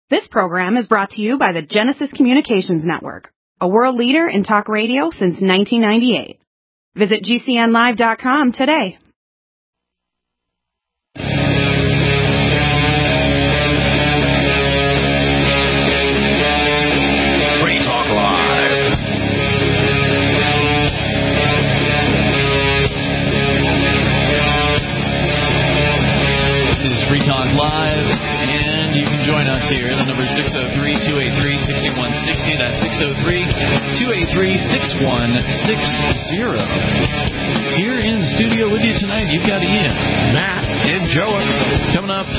This program is brought to you by the Genesis Communications Network, a world leader in talk radio since 1998. Visit GCNlive.com today. Free Talk Live. This is Free Talk Live, and you can join us here. The number is 603-283-6160. That's 603-283-6160. Here in the studio with you tonight, you've got Ian, Matt, and Joe. Coming up,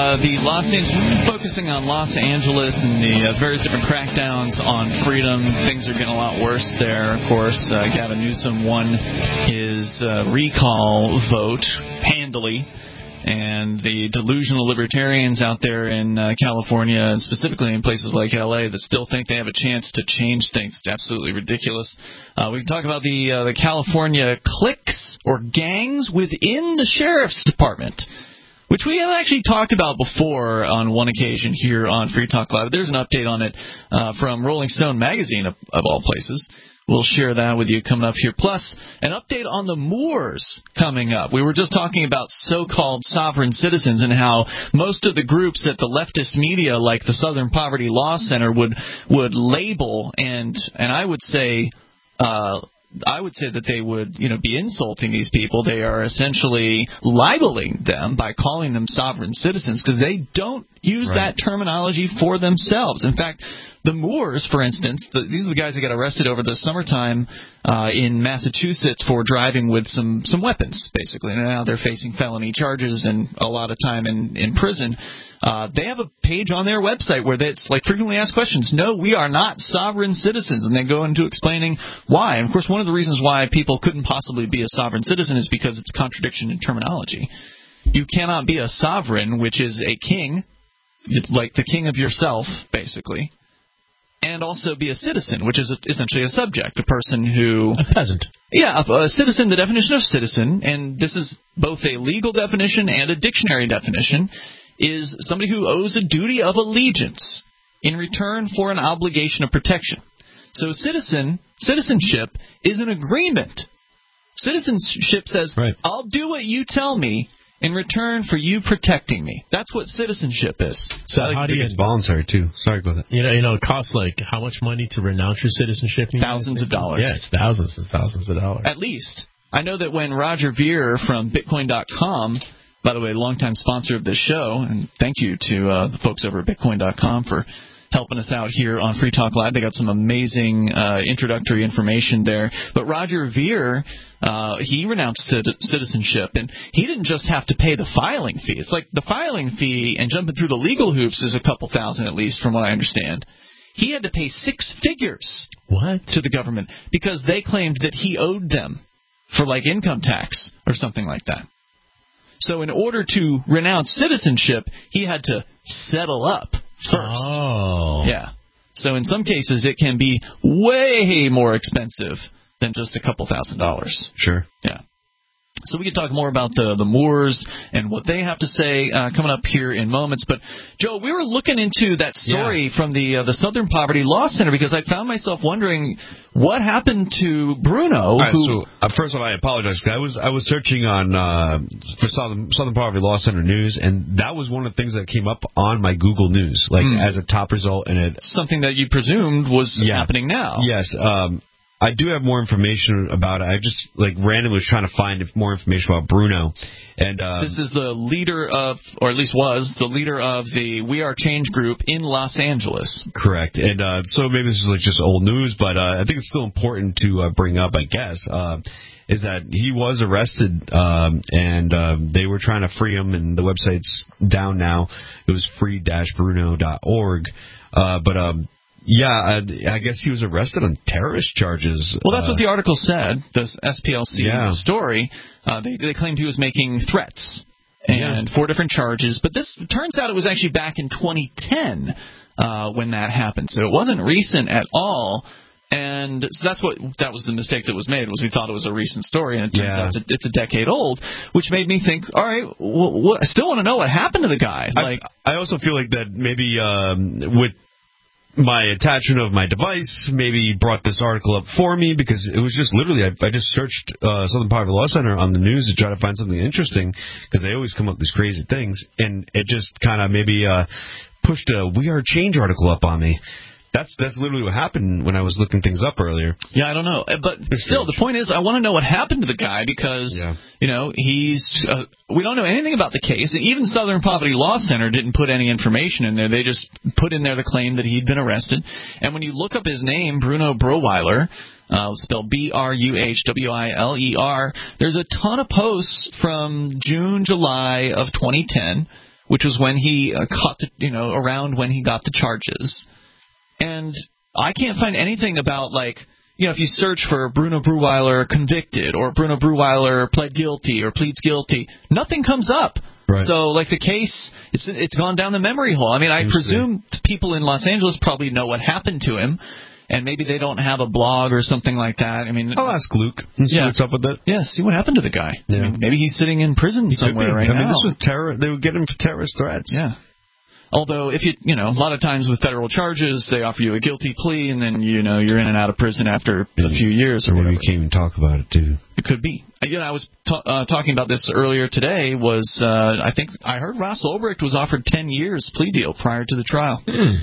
focusing on Los Angeles and the various different crackdowns on freedom. Things are getting a lot worse there, of course. Gavin Newsom won his recall vote handily. And the delusional libertarians out there in California, and specifically in places like L.A., that still think they have a chance to change things. It's absolutely ridiculous. We can talk about the California cliques or gangs within the sheriff's department, which we have actually talked about before on one occasion here on Free Talk Live. There's an update on it from Rolling Stone magazine, of all places. We'll share that with you coming up here. Plus, an update on the Moors coming up. We were just talking about so-called sovereign citizens and how most of the groups that the leftist media, like the Southern Poverty Law Center, would label and I would say that they would, be insulting these people. They are essentially libeling them by calling them sovereign citizens because they don't use that terminology for themselves. In fact, the Moors, for instance, these are the guys that got arrested over the summertime in Massachusetts for driving with some weapons, basically. And now they're facing felony charges and a lot of time in prison. They have a page on their website where it's like frequently asked questions. No, we are not sovereign citizens. And they go into explaining why. And, of course, one of the reasons why people couldn't possibly be a sovereign citizen is because it's a contradiction in terminology. You cannot be a sovereign, which is a king, like the king of yourself, basically, and also be a citizen, which is essentially a subject, a person who... A peasant. Yeah, a citizen, the definition of citizen, and this is both a legal definition and a dictionary definition, is somebody who owes a duty of allegiance in return for an obligation of protection. So citizenship is an agreement. Citizenship says, I'll do what you tell me in return for you protecting me. That's what citizenship is. So how do you... It's voluntary, too. Sorry about that. It costs, how much money to renounce your citizenship? Thousands of dollars. Yeah, it's thousands and thousands of dollars. At least. I know that when Roger Ver from Bitcoin.com, by the way, longtime sponsor of this show, and thank you to the folks over at Bitcoin.com for helping us out here on Free Talk Live. They got some amazing introductory information there. But Roger Ver, he renounced citizenship, and he didn't just have to pay the filing fee. It's like the filing fee and jumping through the legal hoops is a couple thousand at least, from what I understand. He had to pay 6 figures to the government because they claimed that he owed them for income tax or something like that. So in order to renounce citizenship, he had to settle up first. Oh. Yeah. So in some cases, it can be way more expensive than just a couple $1,000s. Sure. Yeah. So we can talk more about the Moors and what they have to say coming up here in moments. But, Joe, we were looking into that story from the Southern Poverty Law Center because I found myself wondering what happened to Bruno. First of all, I apologize. I was searching on for Southern Poverty Law Center news, and that was one of the things that came up on my Google News, as a top result. And something that you presumed was happening now. Yes. I do have more information about it. I just randomly was trying to find more information about Bruno. And this is the leader of, or at least was, the leader of the We Are Change group in Los Angeles. Correct. And so maybe this is just old news, but I think it's still important to bring up, I guess, is that he was arrested and they were trying to free him, and the website's down now. It was free-bruno.org. Yeah, I guess he was arrested on terrorist charges. Well, that's what the article said, the SPLC story. They claimed he was making threats and 4 different charges. But this turns out it was actually back in 2010 when that happened. So it wasn't recent at all And so that was the mistake that was made, was we thought it was a recent story, and it turns out it's a decade old, which made me think, all right, I still want to know what happened to the guy. I also feel like that maybe with my attachment of my device maybe brought this article up for me, because it was just literally, I just searched Southern Poverty Law Center on the news to try to find something interesting, because they always come up with these crazy things, and it just kind of maybe pushed a We Are Change article up on me. That's literally what happened when I was looking things up earlier. Yeah, I don't know. But still, the point is, I want to know what happened to the guy, because, we don't know anything about the case. Even Southern Poverty Law Center didn't put any information in there. They just put in there the claim that he'd been arrested. And when you look up his name, Bruno Brauweiler, spelled Bruhwiler, there's a ton of posts from June, July of 2010, which was when he around when he got the charges. And I can't find anything about, if you search for Bruno Brauweiler convicted, or Bruno Brauweiler pled guilty or pleads guilty, nothing comes up. Right. So, the case, it's gone down the memory hole. I mean, I presume people in Los Angeles probably know what happened to him, and maybe they don't have a blog or something like that. I mean, I'll ask Luke and see what's up with that. Yeah, see what happened to the guy. Yeah. I mean, maybe he's sitting in prison somewhere right now. I mean, this was terror. They would get him for terrorist threats. Yeah. Although, if a lot of times with federal charges, they offer you a guilty plea, and then, you're in and out of prison after a few years or whatever. Maybe you can't even talk about it, too. It could be. I was talking about this earlier today, I think I heard Ross Ulbricht was offered 10 years plea deal prior to the trial.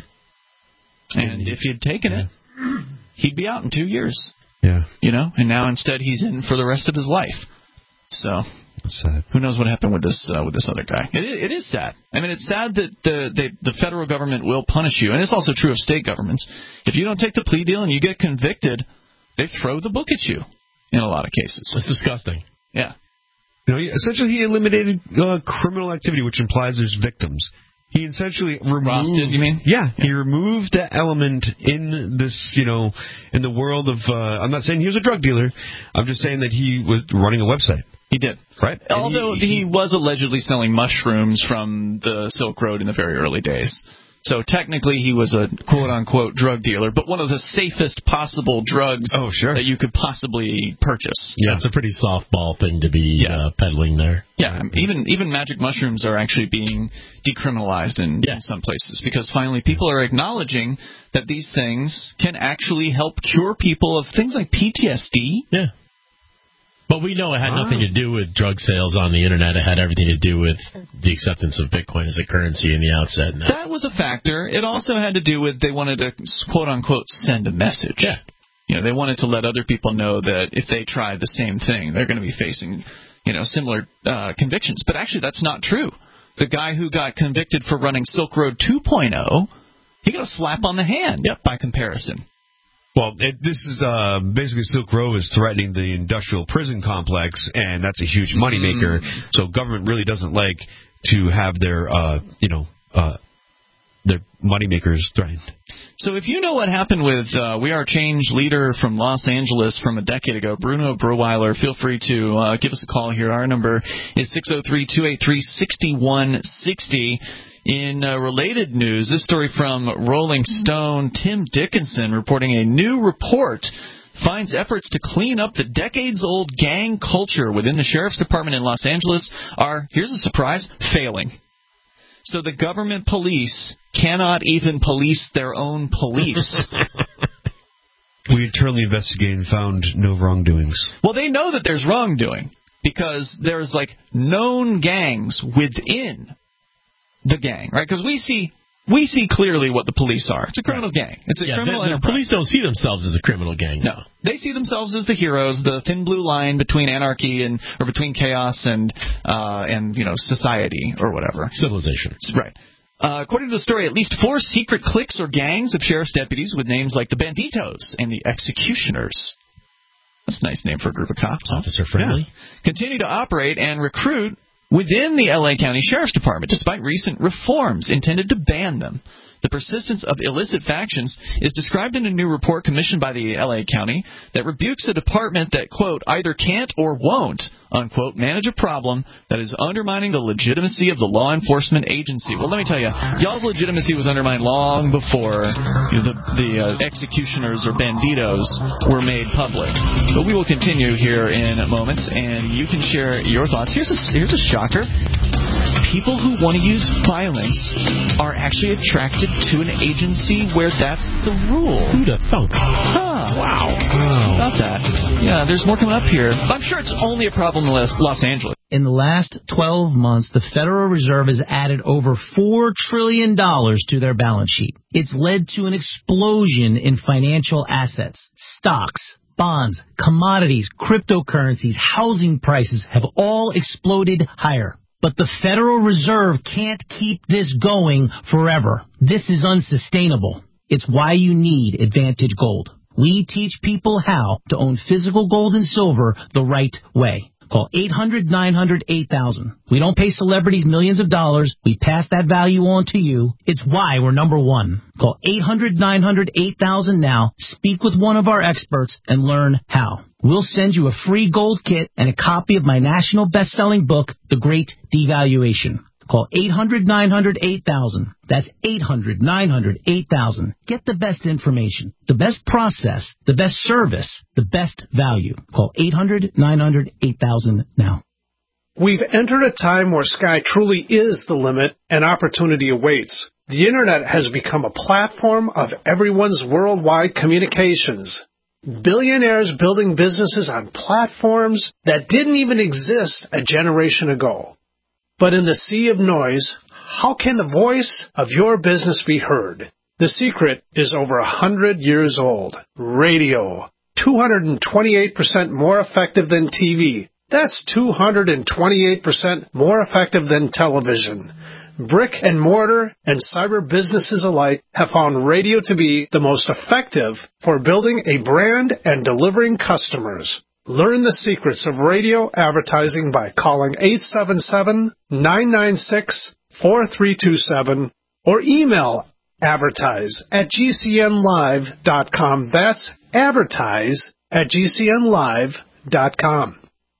And if he'd taken it, he'd be out in 2 years. Yeah. And now instead he's in for the rest of his life. So... That's sad. Who knows what happened with this other guy? It is sad. I mean, it's sad that the federal government will punish you, and it's also true of state governments. If you don't take the plea deal and you get convicted, they throw the book at you in a lot of cases. It's disgusting. Yeah. Essentially, he eliminated criminal activity, which implies there's victims. He essentially removed... Ross did, you mean? Yeah, he removed that element in this, in the world of... I'm not saying he was a drug dealer. I'm just saying that he was running a website. He did. Right. Although he was allegedly selling mushrooms from the Silk Road in the very early days. So technically he was a quote-unquote drug dealer, but one of the safest possible drugs that you could possibly purchase. Yeah, it's a pretty softball thing to be peddling there. Yeah, even magic mushrooms are actually being decriminalized in some places, because finally people are acknowledging that these things can actually help cure people of things like PTSD. Yeah. But we know it had nothing to do with drug sales on the Internet. It had everything to do with the acceptance of Bitcoin as a currency in the outset. That was a factor. It also had to do with they wanted to, quote-unquote, send a message. Yeah. They wanted to let other people know that if they tried the same thing, they're going to be facing, similar convictions. But actually, that's not true. The guy who got convicted for running Silk Road 2.0, he got a slap on the hand by comparison. Well, this is basically Silk Road is threatening the industrial prison complex, and that's a huge moneymaker. So government really doesn't like to have their moneymakers threatened. So if you know what happened with We Are Change leader from Los Angeles from a decade ago, Bruno Brauweiler, feel free to give us a call here. Our number is 603-283-6160. In related news, this story from Rolling Stone, Tim Dickinson reporting a new report finds efforts to clean up the decades-old gang culture within the Sheriff's Department in Los Angeles are, here's a surprise, failing. So the government police cannot even police their own police. We internally investigated and found no wrongdoings. Well, they know that there's wrongdoing because there's, known gangs within the gang, right? Because we see clearly what the police are. It's a criminal gang. It's a criminal enterprise. The police don't see themselves as a criminal gang. No. They see themselves as the heroes, the thin blue line between anarchy or between chaos and society or whatever. Civilization. Right. According to the story, at least 4 secret cliques or gangs of sheriff's deputies with names like the Banditos and the Executioners. That's a nice name for a group of cops. Officer friendly. Yeah. Continue to operate and recruit within the L.A. County Sheriff's Department, despite recent reforms intended to ban them. The persistence of illicit factions is described in a new report commissioned by the L.A. County that rebukes a department that, quote, either can't or won't, unquote, manage a problem that is undermining the legitimacy of the law enforcement agency. Well, let me tell you, y'all's legitimacy was undermined long before the executioners or banditos were made public. But we will continue here in moments, and you can share your thoughts. Here's a shocker. People who want to use violence are actually attracted to an agency where that's the rule. Who'd have thunk? Huh. Wow. About that. Yeah, there's more coming up here. I'm sure it's only a problem in Los Angeles. In the last 12 months, the Federal Reserve has added over $4 trillion to their balance sheet. It's led to an explosion in financial assets. Stocks, bonds, commodities, cryptocurrencies, housing prices have all exploded higher. But the Federal Reserve can't keep this going forever. This is unsustainable. It's why you need Advantage Gold. We teach people how to own physical gold and silver the right way. Call 800-900-8000. We don't pay celebrities millions of dollars. We pass that value on to you. It's why we're number one. Call 800-900-8000 now. Speak with one of our experts and learn how. We'll send you a free gold kit and a copy of my national best-selling book, The Great Devaluation. Call 800-900-8000. That's 800-900-8000. Get the best information, the best process, the best service, the best value. Call 800-900-8000 now. We've entered a time where sky truly is the limit and opportunity awaits. The Internet has become a platform of everyone's worldwide communications. Billionaires building businesses on platforms that didn't even exist a generation ago. But in the sea of noise, how can the voice of your business be heard? The secret is over 100 years old. Radio. 228% more effective than TV. That's 228% more effective than television. Brick and mortar and cyber businesses alike have found radio to be the most effective for building a brand and delivering customers. Learn the secrets of radio advertising by calling 877-996-4327 or email advertise@gcnlive.com. That's advertise@gcnlive.com.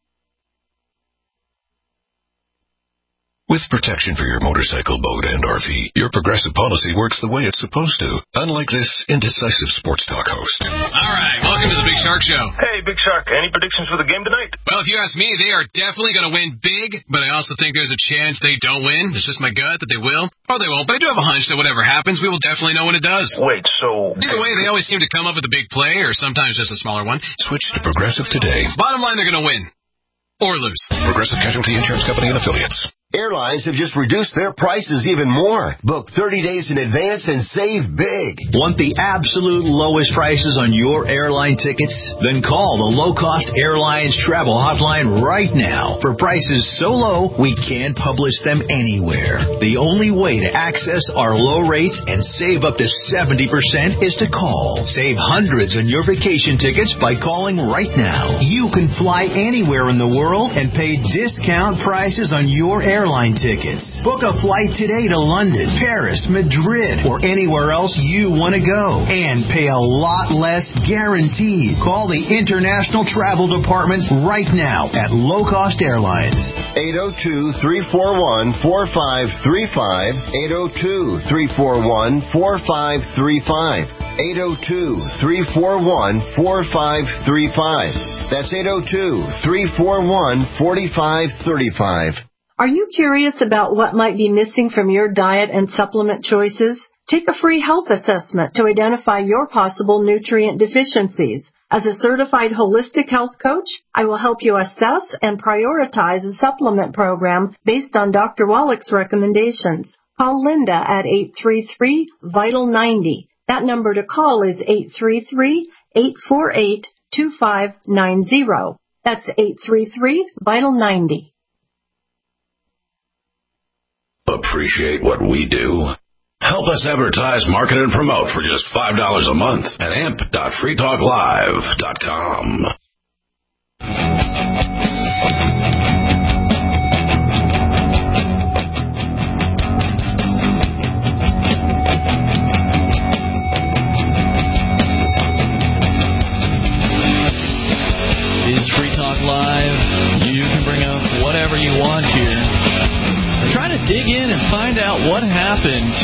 With protection for your motorcycle, boat, and RV, your Progressive policy works the way it's supposed to, unlike this indecisive sports talk host. All right, welcome to the Big Shark Show. Hey, Big Shark, any predictions for the game tonight? Well, if you ask me, they are definitely going to win big, but I also think there's a chance they don't win. It's just my gut that they will, or they won't, but I do have a hunch that whatever happens, we will definitely know when it does. Wait, so... Either way, they always seem to come up with a big play, or sometimes just a smaller one. Switch to Progressive today. Bottom line, they're going to win. Or lose. Progressive Casualty Insurance Company and Affiliates. Airlines have just reduced their prices even more. Book 30 days in advance and save big. Want the absolute lowest prices on your airline tickets? Then call the Low Cost Airlines Travel Hotline right now. For prices so low, we can't publish them anywhere. The only way to access our low rates and save up to 70% is to call. Save hundreds on your vacation tickets by calling right now. You can fly anywhere in the world and pay discount prices on your airline tickets. Book a flight today to London, Paris, Madrid, or anywhere else you want to go. And pay a lot less guaranteed. Call the International Travel Department right now at Low Cost Airlines. 802-341-4535. 802-341-4535. 802-341-4535. That's 802-341-4535. Are you curious about what might be missing from your diet and supplement choices? Take a free health assessment to identify your possible nutrient deficiencies. As a certified holistic health coach, I will help you assess and prioritize a supplement program based on Dr. Wallach's recommendations. Call Linda at 833-VITAL-90. That number to call is 833-848-2590. That's 833-VITAL-90. Appreciate what we do? Help us advertise, market, and promote for just $5 a month at amp.freetalklive.com.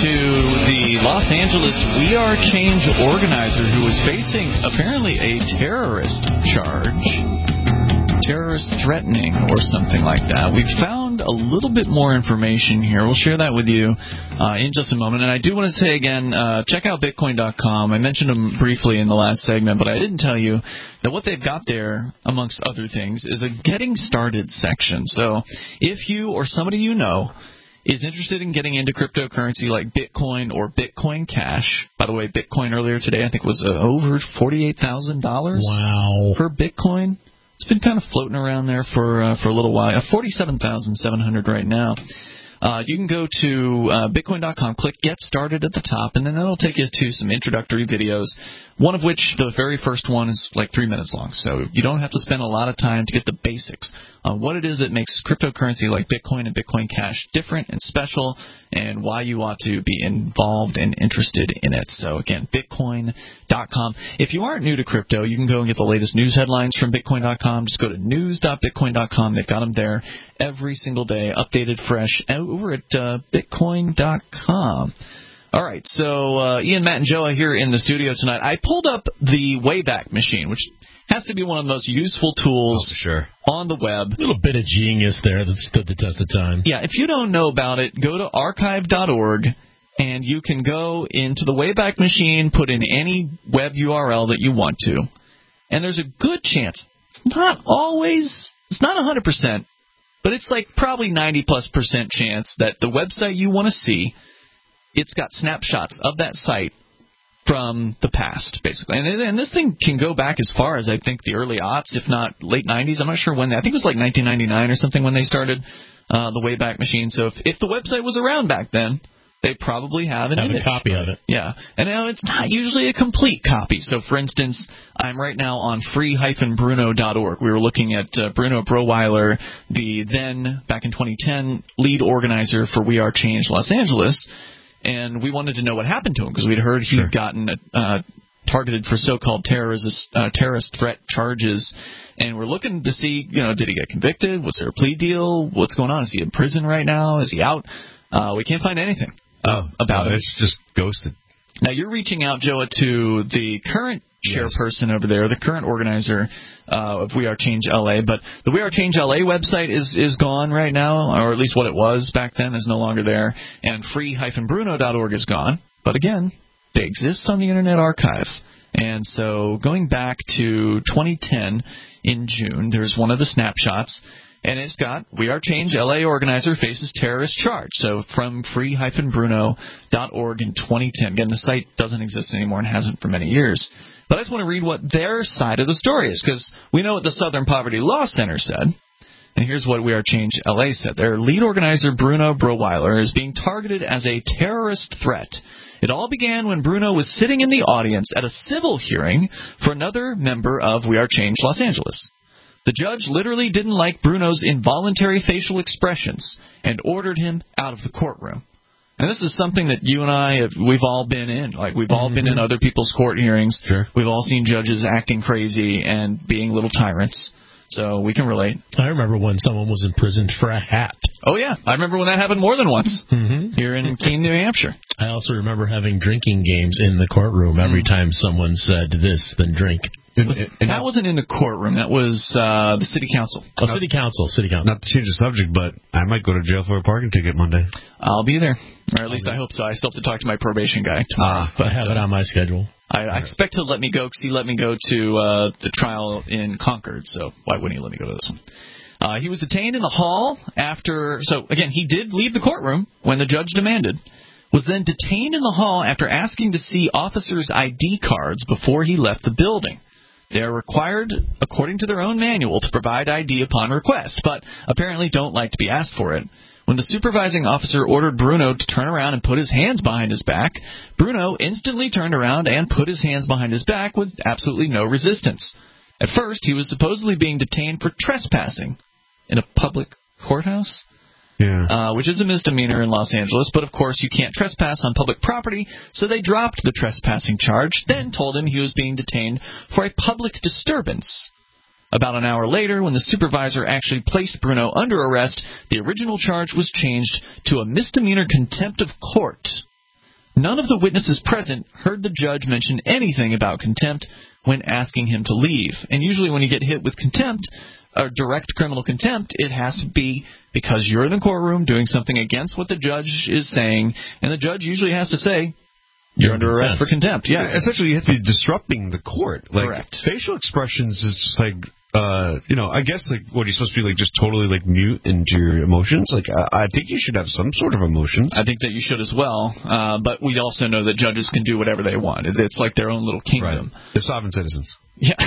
to the Los Angeles We Are Change organizer who was facing apparently a terrorist charge. Terrorist threatening or something like that. We've found a little bit more information here. We'll share that with you in just a moment. And I do want to say again, check out Bitcoin.com. I mentioned them briefly in the last segment, but I didn't tell you that what they've got there, amongst other things, is a getting started section. So if you or somebody you know is interested in getting into cryptocurrency like Bitcoin or Bitcoin Cash. By the way, Bitcoin earlier today I think was over $48,000. Wow. Per Bitcoin. It's been kind of floating around there for a little while. 47,700 right now. You can go to Bitcoin.com, click Get Started at the top, and then that'll take you to some introductory videos, one of which, the very first one, is like 3 minutes long. So you don't have to spend a lot of time to get the basics on what it is that makes cryptocurrency like Bitcoin and Bitcoin Cash different and special, and why you ought to be involved and interested in it. So again, Bitcoin.com. If you aren't new to crypto, you can go and get the latest news headlines from Bitcoin.com. Just go to news.bitcoin.com. They've got them there every single day, updated, fresh, over at Bitcoin.com. All right, so Ian, Matt, and Joe are here in the studio tonight. I pulled up the Wayback Machine, which has to be one of the most useful tools on the web. A little bit of genius there that stood the test of time. Yeah, if you don't know about it, go to archive.org, and you can go into the Wayback Machine, put in any web URL that you want to, and there's a good chance, it's not 100%, but it's like probably 90+% chance that the website you want to see, it's got snapshots of that site from the past, basically. And this thing can go back as far as, I think, the early aughts, if not late 90s. I'm not sure when. I think it was like 1999 or something when they started the Wayback Machine. So if the website was around back then, they probably have an image. A copy of it. Yeah. And now it's not usually a complete copy. So, for instance, I'm right now on free-bruno.org. We were looking at Bruno Broweiler, the then, back in 2010, lead organizer for We Are Change Los Angeles. And we wanted to know what happened to him because we'd heard he'd gotten targeted for so-called terrorist threat charges. And we're looking to see, did he get convicted? Was there a plea deal? What's going on? Is he in prison right now? Is he out? We can't find anything about it. It's just ghosted. Now, you're reaching out, Joa, to the current chairperson over there, the current organizer of We Are Change LA. But the We Are Change LA website is gone right now, or at least what it was back then is no longer there. And free-bruno.org is gone. But again, they exist on the Internet Archive. And so going back to 2010 in June, there's one of the snapshots. And it's got We Are Change LA organizer faces terrorist charge. So from free-bruno.org in 2010. Again, the site doesn't exist anymore and hasn't for many years. But I just want to read what their side of the story is, because we know what the Southern Poverty Law Center said. And here's what We Are Change LA said. Their lead organizer, Bruno Broweiler, is being targeted as a terrorist threat. It all began when Bruno was sitting in the audience at a civil hearing for another member of We Are Change Los Angeles. The judge literally didn't like Bruno's involuntary facial expressions and ordered him out of the courtroom. And this is something that you and I, we've all been in. Like, we've all been in other people's court hearings. Sure. We've all seen judges acting crazy and being little tyrants. So we can relate. I remember when someone was imprisoned for a hat. Oh, yeah. I remember when that happened more than once here in Keene, New Hampshire. I also remember having drinking games in the courtroom every time someone said this, then drink. That wasn't in the courtroom. That was the city council. Oh, city council. Not to change the subject, but I might go to jail for a parking ticket Monday. I'll be there. Or at least I hope so. I still have to talk to my probation guy tomorrow. But I have it on my schedule. I expect to let me go because he let me go to the trial in Concord, so why wouldn't he let me go to this one? He was detained in the hall after, so again, he did leave the courtroom when the judge demanded, was then detained in the hall after asking to see officers' ID cards before he left the building. They are required, according to their own manual, to provide ID upon request, but apparently don't like to be asked for it. When the supervising officer ordered Bruno to turn around and put his hands behind his back, Bruno instantly turned around and put his hands behind his back with absolutely no resistance. At first, he was supposedly being detained for trespassing in a public courthouse, which is a misdemeanor in Los Angeles, but of course you can't trespass on public property, so they dropped the trespassing charge, then told him he was being detained for a public disturbance. About an hour later, when the supervisor actually placed Bruno under arrest, the original charge was changed to a misdemeanor contempt of court None of the witnesses present heard the judge mention anything about contempt when asking him to leave. And usually when you get hit with contempt, or direct criminal contempt, it has to be because you're in the courtroom doing something against what the judge is saying, and the judge usually has to say, you're under arrest for contempt. Yeah, essentially you have to be disrupting the court. Like, correct. Facial expressions is just like, I guess, like, what, are you supposed to be, like, just totally, like, mute into your emotions? Like, I think you should have some sort of emotions. I think that you should as well, but we also know that judges can do whatever they want. It's like their own little kingdom. Right. They're sovereign citizens. Yeah.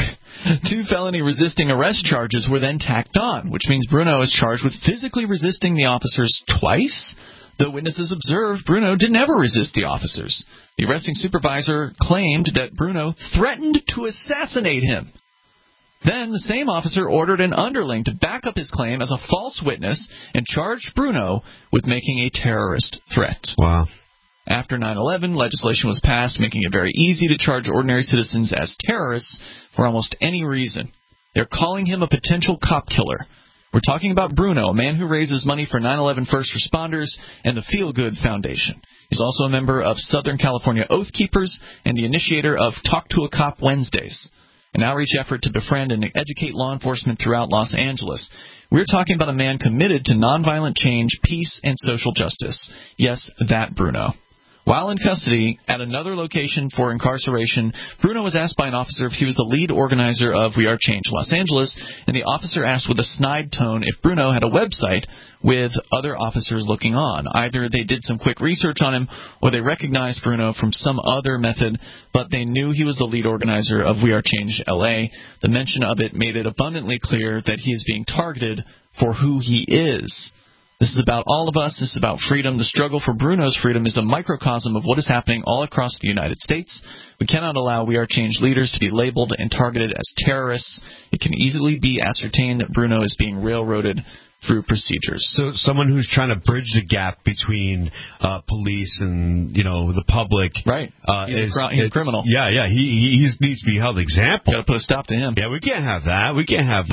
2 felony resisting arrest charges were then tacked on, which means Bruno is charged with physically resisting the officers twice. The witnesses observed Bruno didn't ever resist the officers. The arresting supervisor claimed that Bruno threatened to assassinate him. Then the same officer ordered an underling to back up his claim as a false witness and charged Bruno with making a terrorist threat. Wow. After 9/11, legislation was passed making it very easy to charge ordinary citizens as terrorists for almost any reason. They're calling him a potential cop killer. We're talking about Bruno, a man who raises money for 9/11 first responders and the Feel Good Foundation. He's also a member of Southern California Oath Keepers and the initiator of Talk to a Cop Wednesdays, an outreach effort to befriend and educate law enforcement throughout Los Angeles. We're talking about a man committed to nonviolent change, peace, and social justice. Yes, that Bruno. While in custody at another location for incarceration, Bruno was asked by an officer if he was the lead organizer of We Are Change Los Angeles, and the officer asked with a snide tone if Bruno had a website with other officers looking on. Either they did some quick research on him, or they recognized Bruno from some other method, but they knew he was the lead organizer of We Are Change LA. The mention of it made it abundantly clear that he is being targeted for who he is. This is about all of us. This is about freedom. The struggle for Bruno's freedom is a microcosm of what is happening all across the United States. We cannot allow We Are Change leaders to be labeled and targeted as terrorists. It can easily be ascertained that Bruno is being railroaded through procedures. So someone who's trying to bridge the gap between police and, the public. Right. He's a criminal. Yeah. He needs to be held example. Got to put a stop to him. Yeah, we can't have that. We can't have,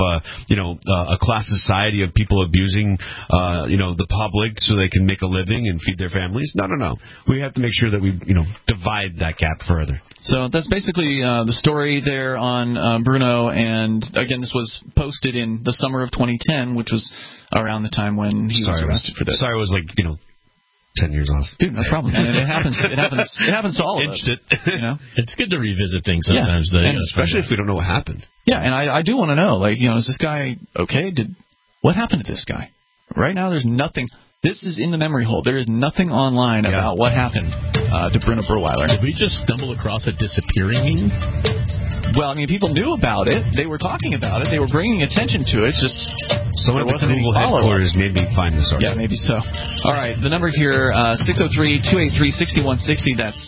a class society of people abusing, the public so they can make a living and feed their families. No. We have to make sure that we, divide that gap further. So that's basically the story there on Bruno. And, again, this was posted in the summer of 2010, which was around the time when he was arrested for this. Sorry, I was 10 years off. Dude, no problem, man. It happens. It happens to all of us. It's good to revisit things sometimes. Yeah. And especially if we don't know what happened. Yeah, and I do want to know, is this guy okay? What happened to this guy? Right now, there's nothing. This is in the memory hole. There is nothing online about what happened to Bruno Brauweiler. Did we just stumble across a disappearing meme? Well, people knew about it. They were talking about it. They were bringing attention to it. It's just someone at the Google headquarters made me find this article. Yeah, maybe so. All right, the number here, 603-283-6160. That's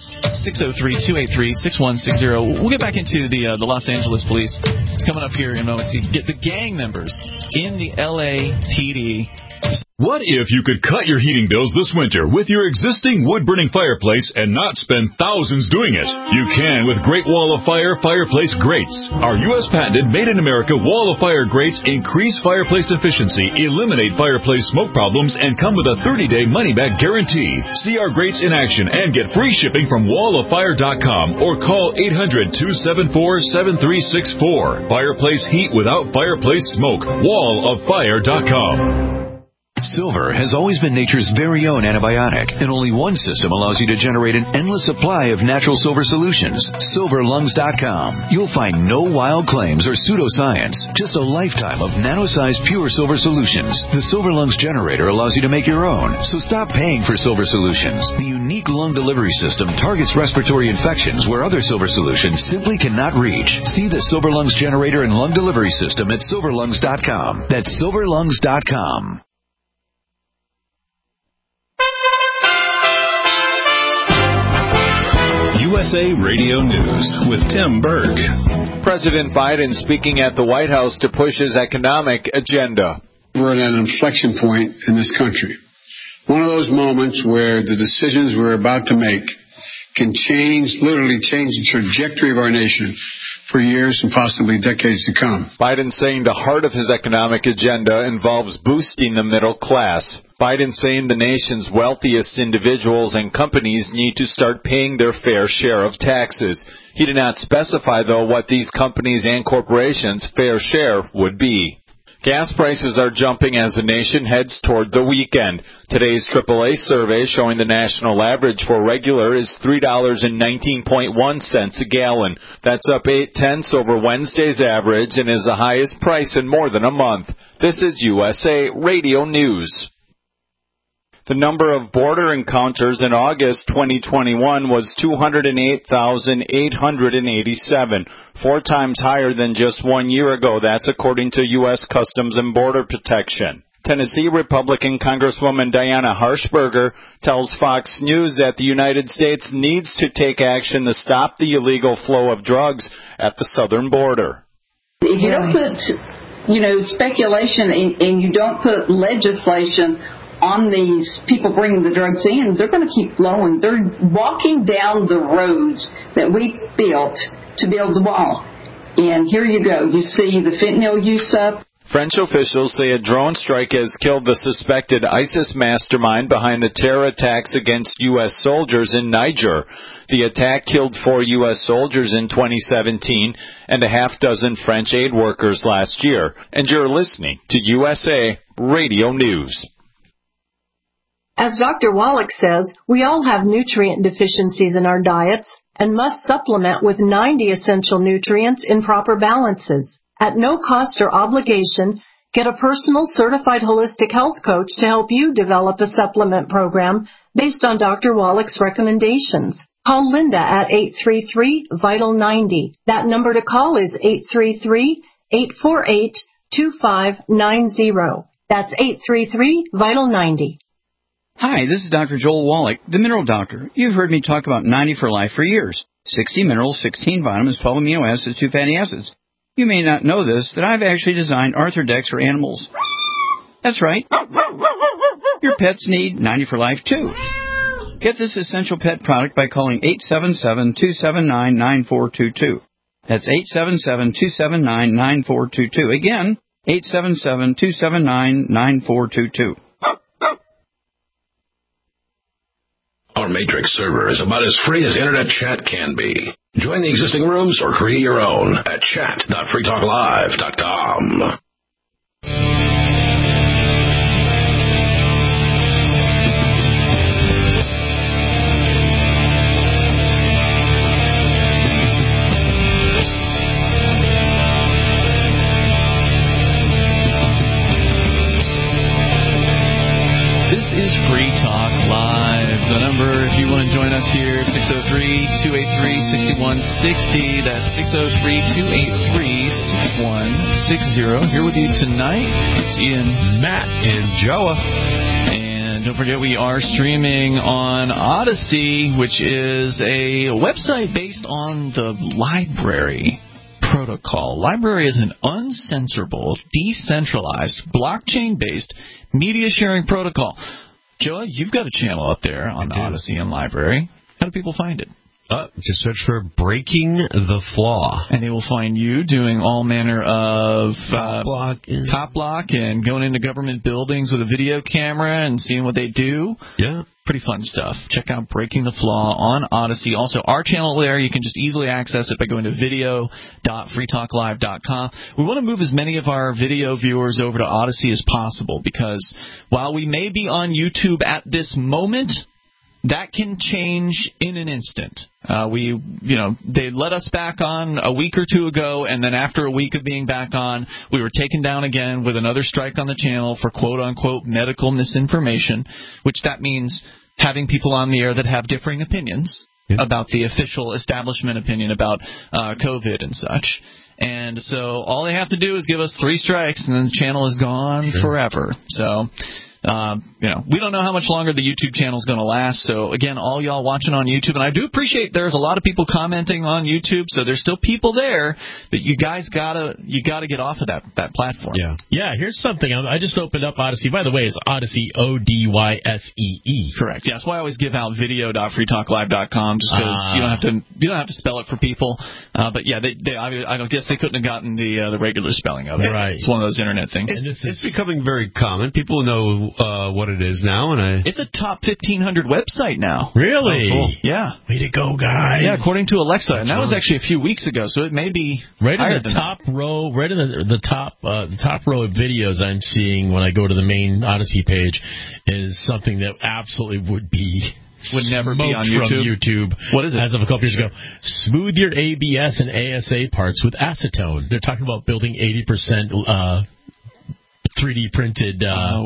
603-283-6160. We'll get back into the Los Angeles Police coming up here in a moment. See, get the gang members in the LAPD. What if you could cut your heating bills this winter with your existing wood-burning fireplace and not spend thousands doing it? You can with Great Wall of Fire fireplace grates. Our U.S. patented made-in-America Wall of Fire grates increase fireplace efficiency, eliminate fireplace smoke problems, and come with a 30-day money-back guarantee. See our grates in action and get free shipping from walloffire.com or call 800-274-7364. Fireplace heat without fireplace smoke. walloffire.com. Silver has always been nature's very own antibiotic, and only one system allows you to generate an endless supply of natural silver solutions. SilverLungs.com. You'll find no wild claims or pseudoscience, just a lifetime of nano-sized pure silver solutions. The Silver Lungs generator allows you to make your own, so stop paying for silver solutions. The unique lung delivery system targets respiratory infections where other silver solutions simply cannot reach. See the Silver Lungs generator and lung delivery system at SilverLungs.com. That's SilverLungs.com. USA Radio News with Tim Berg. President Biden speaking at the White House to push his economic agenda. We're at an inflection point in this country. One of those moments where the decisions we're about to make can literally change the trajectory of our nation for years and possibly decades to come. Biden saying the heart of his economic agenda involves boosting the middle class. Biden saying the nation's wealthiest individuals and companies need to start paying their fair share of taxes. He did not specify, though, what these companies and corporations' fair share would be. Gas prices are jumping as the nation heads toward the weekend. Today's AAA survey showing the national average for regular is $3.19.1 a gallon. That's up 0.8 over Wednesday's average and is the highest price in more than a month. This is USA Radio News. The number of border encounters in August 2021 was 208,887, 4 times higher than just 1 year ago. That's according to U.S. Customs and Border Protection. Tennessee Republican Congresswoman Diana Harshberger tells Fox News that the United States needs to take action to stop the illegal flow of drugs at the southern border. If you don't put, speculation and you don't put legislation on these people bringing the drugs in, they're going to keep flowing. They're walking down the roads that we built to build the wall. And here you go. You see the fentanyl use up. French officials say a drone strike has killed the suspected ISIS mastermind behind the terror attacks against U.S. soldiers in Niger. The attack killed 4 U.S. soldiers in 2017 and a half dozen French aid workers last year. And you're listening to USA Radio News. As Dr. Wallach says, we all have nutrient deficiencies in our diets and must supplement with 90 essential nutrients in proper balances. At no cost or obligation, get a personal certified holistic health coach to help you develop a supplement program based on Dr. Wallach's recommendations. Call Linda at 833-VITAL-90. That number to call is 833-848-2590. That's 833-VITAL-90. Hi, this is Dr. Joel Wallach, the Mineral Doctor. You've heard me talk about 90 for Life for years. 60 minerals, 16 vitamins, 12 amino acids, 2 fatty acids. You may not know this, that I've actually designed Arthrodex for animals. That's right. Your pets need 90 for Life, too. Get this essential pet product by calling 877-279-9422. That's 877-279-9422. Again, 877-279-9422. Our Matrix server is about as free as internet chat can be. Join the existing rooms or create your own at chat.freetalklive.com. This is Free Talk Live. The number, if you want to join us here, 603-283-6160. That's 603-283-6160. Here with you tonight, it's Ian, Matt, and Joa. And don't forget, we are streaming on Odyssey, which is a website based on the library protocol. Library is an uncensorable, decentralized, blockchain-based media sharing protocol. Joa, you've got a channel up there on Odyssey and Library. How do people find it? Just search for Breaking the Flaw. And they will find you doing all manner of cop block and going into government buildings with a video camera and seeing what they do. Yeah. Pretty fun stuff. Check out Breaking the Flaw on Odyssey. Also, our channel there, you can just easily access it by going to video.freetalklive.com. We want to move as many of our video viewers over to Odyssey as possible because while we may be on YouTube at this moment, that can change in an instant. They let us back on a week or two ago, and then after a week of being back on, we were taken down again with another strike on the channel for quote-unquote medical misinformation, which that means having people on the air that have differing opinions about the official establishment opinion about COVID and such. And so all they have to do is give us 3 strikes, and then the channel is gone forever. So we don't know how much longer the YouTube channel is going to last. So, again, all y'all watching on YouTube, and I do appreciate there's a lot of people commenting on YouTube, so there's still people there, but you guys gotta get off of that platform. Yeah, here's something. I just opened up Odyssey. By the way, it's Odyssey, Odyssee. Correct. Yeah, that's why I always give out video.freetalklive.com, just because you don't have to spell it for people. But yeah, I guess they couldn't have gotten the regular spelling of it. Right. It's one of those internet things. It's becoming very common. People know what it is now, and it's a top 1,500 website now. Really? Oh, cool. Yeah. Way to go, guys. Yeah, according to Alexa, and that was actually a few weeks ago, so it may be right in the top row. Right in the top row of videos I'm seeing when I go to the main Odyssey page is something that absolutely would never be on YouTube. What is it? As of a couple years ago, smooth your ABS and ASA parts with acetone. They're talking about building 80% 3D printed.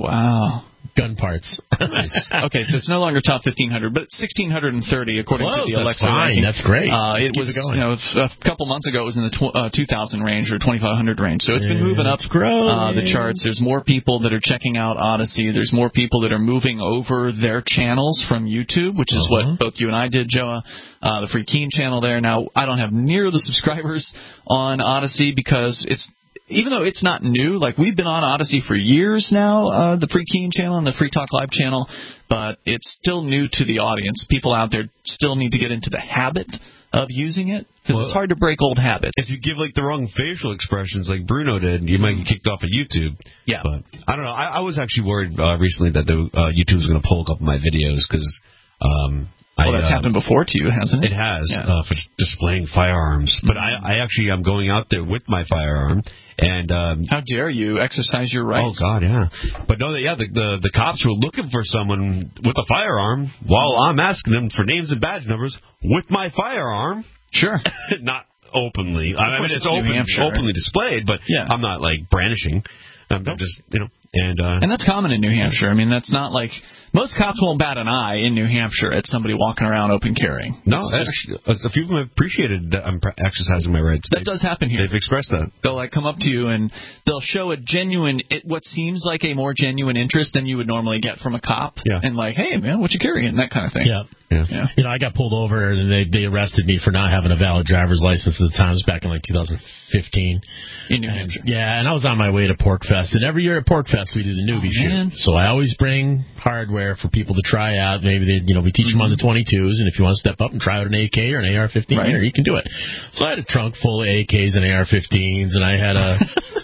Gun parts. Okay, so it's no longer top 1,500, but it's 1,630 according to the Alexa ranking. That's great. It was a couple months ago. It was in the 2,000 range or 2,500 range. So it's been moving up the charts. There's more people that are checking out Odyssey. There's more people that are moving over their channels from YouTube, which is what both you and I did, Joa. The Free Keen channel there. Now I don't have near the subscribers on Odyssey because even though it's not new, like we've been on Odyssey for years now, the Free Keen channel and the Free Talk Live channel, but it's still new to the audience. People out there still need to get into the habit of using it because it's hard to break old habits. If you give the wrong facial expressions like Bruno did, you might get kicked off of YouTube. Yeah. But I don't know. I was actually worried recently that YouTube was going to pull a couple of my videos because that's happened before to you, hasn't it? It has, for displaying firearms. But I'm going out there with my firearm. And how dare you exercise your rights? Oh God, yeah. But no, the cops were looking for someone with a firearm while I'm asking them for names and badge numbers with my firearm. Sure, not openly. I mean, it's openly displayed, but I'm not brandishing. I'm just and that's common in New Hampshire. I mean, that's not like most cops won't bat an eye in New Hampshire at somebody walking around open carrying. No, actually, a few of them have appreciated that I'm exercising my rights. That does happen here. They've expressed that. They'll come up to you and they'll show what seems like a more genuine interest than you would normally get from a cop. Yeah. And hey man, what you carrying? That kind of thing. Yeah. I got pulled over and they arrested me for not having a valid driver's license at the time. It was back in 2015 in New Hampshire. Yeah, and I was on my way to Pork Fest, and every year at Pork Fest we do the newbie shoot. So I always bring hardware for people to try out. Maybe we teach them on the 22s, and if you want to step up and try out an AK or an AR-15, you can do it. So I had a trunk full of AKs and AR-15s, and I had a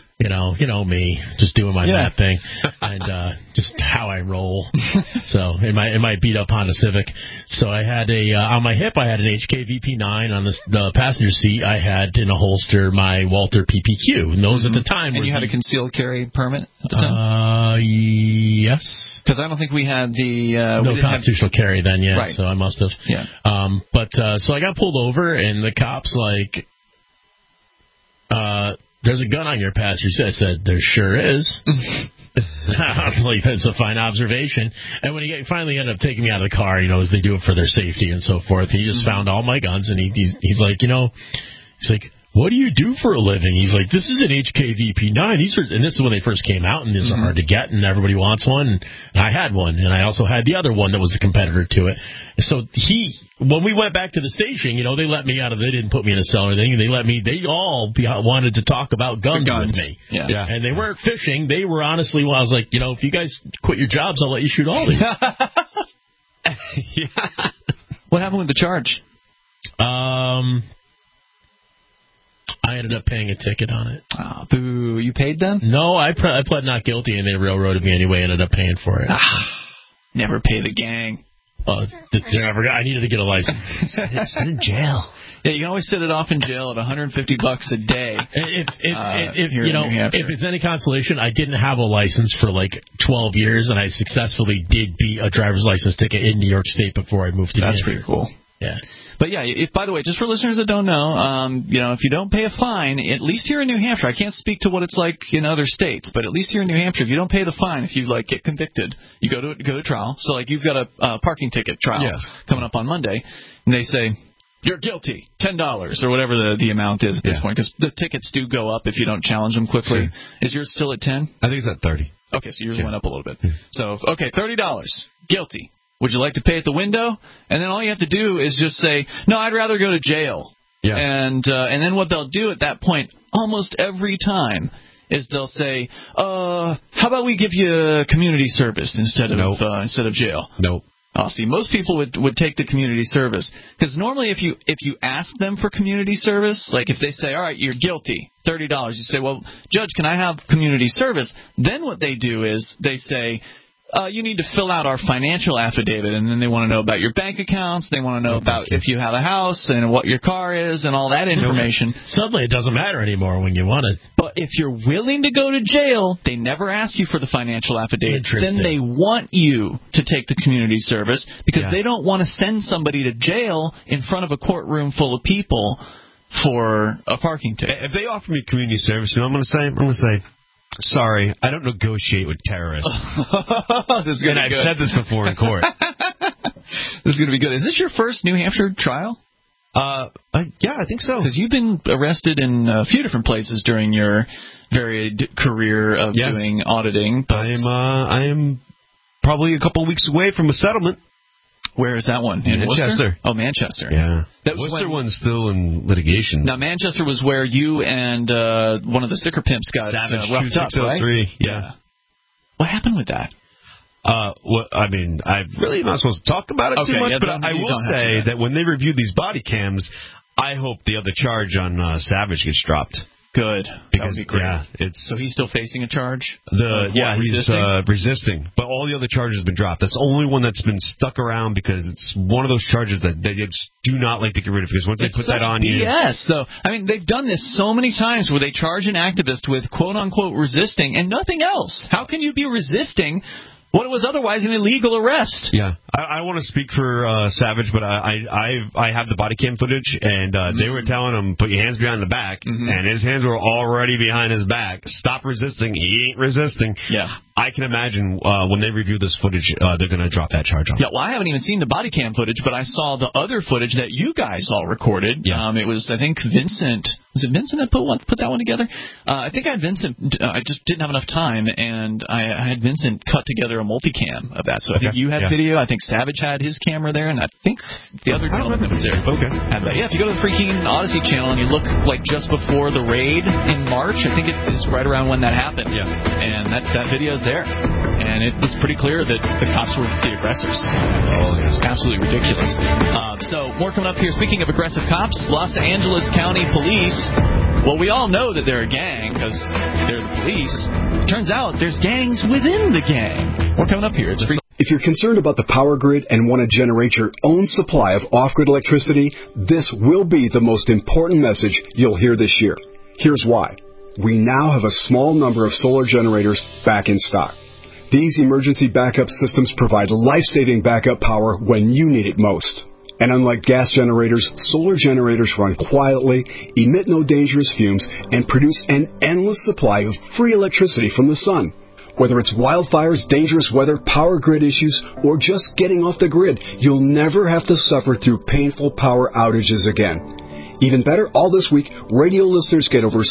me, just doing my mad thing, and just how I roll. So in my beat up Honda Civic. So I had on my hip I had an HK VP9. On the passenger seat I had in a holster my Walther PPQ. And those at the time. And you had a concealed carry permit at the time? Yes. Because I don't think we had the no constitutional carry then. Yeah. Right. So I must have. Yeah. So I got pulled over and the cops there's a gun on your passenger seat. I said, there sure is. I was like, that's a fine observation. And when he finally ended up taking me out of the car, as they do it for their safety and so forth, he just found all my guns, and he's like, what do you do for a living? He's like, this is an HK VP9. And this is when they first came out, and these are hard to get, and everybody wants one. And I had one, and I also had the other one that was the competitor to it. So when we went back to the station, they let me out of. They didn't put me in a cell or anything. They all wanted to talk about guns with me. Yeah. And they weren't fishing. They were honestly. Well, I was like, if you guys quit your jobs, I'll let you shoot all of you. Yeah. What happened with the charge? I ended up paying a ticket on it. Oh, boo. You paid them? No, I pled not guilty, and they railroaded me anyway. Ended up paying for it. Never pay the gang. I needed to get a license. It's in jail. Yeah, you can always set it off in jail at $150 a day. If it's any consolation, I didn't have a license for 12 years, and I successfully did beat a driver's license ticket in New York State before I moved to New York. That's pretty cool. Yeah. But yeah, by the way, just for listeners that don't know, if you don't pay a fine, at least here in New Hampshire, I can't speak to what it's like in other states, but at least here in New Hampshire, if you don't pay the fine, if you get convicted, you go to trial. So you've got a parking ticket trial coming up on Monday, and they say, You're guilty. $10 or whatever the amount is at this point, because the tickets do go up if you don't challenge them quickly. Sure. Is yours still at 10? I think it's at 30. Okay, so yours went up a little bit. So, okay, $30. Guilty. Would you like to pay at the window? And then all you have to do is just say, no, I'd rather go to jail. Yeah. And then what they'll do at that point, almost every time, is they'll say, how about we give you community service instead of jail? Nope. Oh, see, most people would take the community service, because normally if you ask them for community service, like if they say, all right, you're guilty, $30, you say, well, Judge, can I have community service? Then what they do is they say, you need to fill out our financial affidavit, and then they want to know about your bank accounts. They want to know about if you have a house and what your car is and all that information. Suddenly it doesn't matter anymore when you want it. But if you're willing to go to jail, they never ask you for the financial affidavit. Then they want you to take the community service, because they don't want to send somebody to jail in front of a courtroom full of people for a parking ticket. If they offer me community service, you know what I'm going to say? Sorry, I don't negotiate with terrorists. This is gonna be good. I've said this before in court. This is going to be good. Is this your first New Hampshire trial? Yeah, I think so. Because you've been arrested in a few different places during your varied career of doing auditing. I am probably a couple of weeks away from a settlement. Where is that one? In Manchester. Worcester? Oh, Manchester. Yeah. That Worcester one's still in litigation. Now, Manchester was where you and one of the sticker pimps got roughed up, right? Yeah. What happened with that? Well, I mean, I'm really not supposed to talk about it too much, but I will say that when they review these body cams, I hope the other charge on Savage gets dropped. Good. Because, that would be great. Yeah, so he's still facing a charge? He's resisting. But all the other charges have been dropped. That's the only one that's been stuck around, because it's one of those charges that they just do not like to get rid of, because once they put that on you... Yes, though. I mean, they've done this so many times where they charge an activist with quote-unquote resisting and nothing else. How can you be resisting what was otherwise an illegal arrest? Yeah. I want to speak for Savage, but I have the body cam footage, and they were telling him, put your hands behind the back, and his hands were already behind his back. Stop resisting. He ain't resisting. Yeah. I can imagine when they review this footage, they're going to drop that charge on him. Yeah, well, I haven't even seen the body cam footage, but I saw the other footage that you guys all recorded. Yeah. It was, I think, Vincent. Was it Vincent that put that one together? I think I had Vincent. I just didn't have enough time, and I had Vincent cut together a multicam of that. So I think you had video. I think Savage had his camera there, and I think the other gentleman that was there had that. Yeah, if you go to the Freaking Odyssey channel and you look like just before the raid in March, I think it is right around when that happened. Yeah. And that video is there. And it was pretty clear that the cops were the aggressors. Yes. Absolutely ridiculous. So more coming up here. Speaking of aggressive cops, Los Angeles County Police. Well, we all know that they're a gang because they're the police. It turns out there's gangs within the gang. More coming up here. It's free. If you're concerned about the power grid and want to generate your own supply of off-grid electricity, this will be the most important message you'll hear this year. Here's why. We now have a small number of solar generators back in stock. These emergency backup systems provide life-saving backup power when you need it most. And unlike gas generators, solar generators run quietly, emit no dangerous fumes, and produce an endless supply of free electricity from the sun. Whether it's wildfires, dangerous weather, power grid issues, or just getting off the grid, you'll never have to suffer through painful power outages again. Even better, all this week, radio listeners get over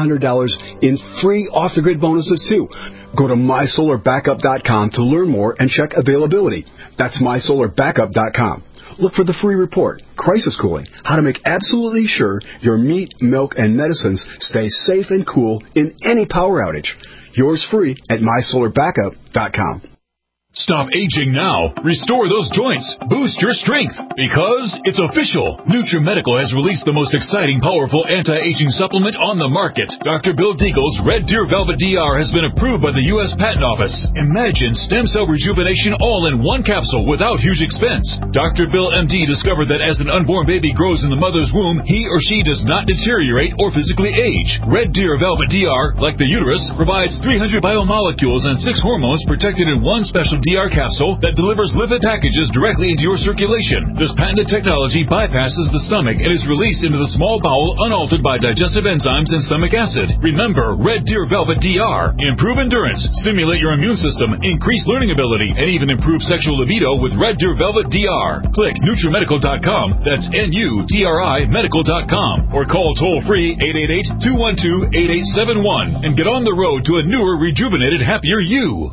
$700 in free off-the-grid bonuses, too. Go to mysolarbackup.com to learn more and check availability. That's mysolarbackup.com. Look for the free report, Crisis Cooling, how to make absolutely sure your meat, milk, and medicines stay safe and cool in any power outage. Yours free at mysolarbackup.com. Stop aging now. Restore those joints. Boost your strength. Because it's official. NutriMedical has released the most exciting, powerful anti-aging supplement on the market. Dr. Bill Deagle's Red Deer Velvet DR has been approved by the U.S. Patent Office. Imagine stem cell rejuvenation all in one capsule without huge expense. Dr. Bill MD discovered that as an unborn baby grows in the mother's womb, he or she does not deteriorate or physically age. Red Deer Velvet DR, like the uterus, provides 300 biomolecules and 6 hormones protected in one special DR capsule that delivers lipid packages directly into your circulation. This patented technology bypasses the stomach and is released into the small bowel unaltered by digestive enzymes and stomach acid. Remember, Red Deer Velvet DR. Improve endurance, stimulate your immune system, increase learning ability, and even improve sexual libido with Red Deer Velvet DR. Click NutriMedical.com. That's NUTRI Medical.com. Or call toll-free 888-212-8871 and get on the road to a newer, rejuvenated, happier you.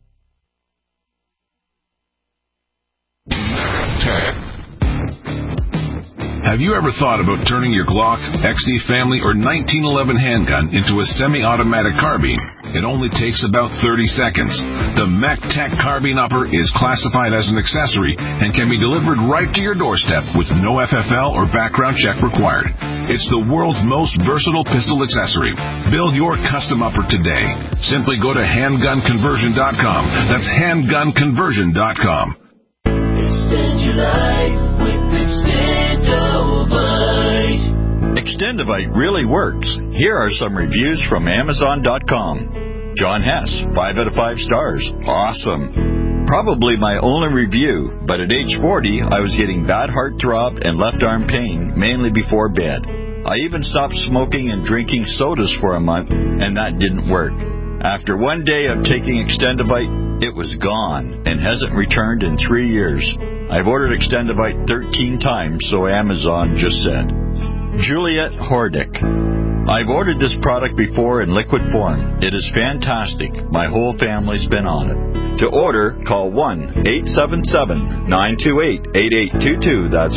Have you ever thought about turning your Glock, XD Family, or 1911 handgun into a semi-automatic carbine? It only takes about 30 seconds. The MechTech Carbine Upper is classified as an accessory and can be delivered right to your doorstep with no FFL or background check required. It's the world's most versatile pistol accessory. Build your custom upper today. Simply go to handgunconversion.com. That's handgunconversion.com. Extend your life with Extendovite. Extendovite really works. Here are some reviews from Amazon.com. John Hess, 5 out of 5 stars. Awesome. Probably my only review, but at age 40, I was getting bad heart throb and left arm pain, mainly before bed. I even stopped smoking and drinking sodas for a month, and that didn't work. After one day of taking Extendovite, it was gone and hasn't returned in 3 years. I've ordered Extendovite 13 times, so Amazon just said. Juliet Hordick. I've ordered this product before in liquid form. It is fantastic. My whole family's been on it. To order, call 1-877-928-8822. That's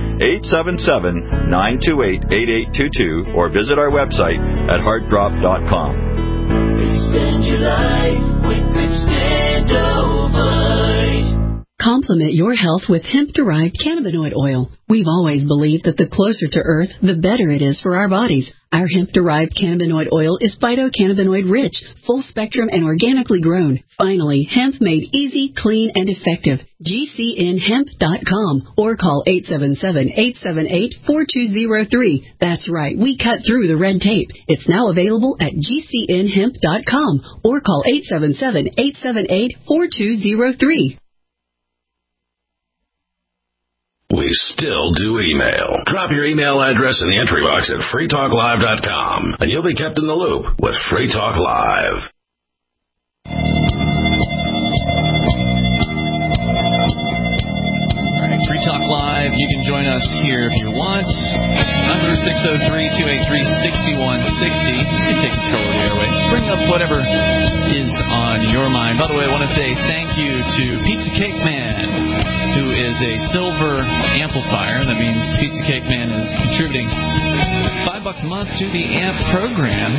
1-877-928-8822. Or visit our website at heartdrop.com. Extend your life with Extendovite. Complement your health with hemp-derived cannabinoid oil. We've always believed that the closer to Earth, the better it is for our bodies. Our hemp-derived cannabinoid oil is phytocannabinoid rich, full-spectrum, and organically grown. Finally, hemp made easy, clean, and effective. GCNhemp.com or call 877-878-4203. That's right, we cut through the red tape. It's now available at GCNhemp.com or call 877-878-4203. We still do email. Drop your email address in the entry box at freetalklive.com, and you'll be kept in the loop with Free Talk Live. All right, Free Talk Live. You can join us here if you want. Number 603-283-6160. You can take control of the airwaves. Bring up whatever is on your mind. By the way, I want to say thank you to Pizza Cake Man, who is a silver amplifier. That means Pizza Cake Man is contributing $5 a month to the AMP program.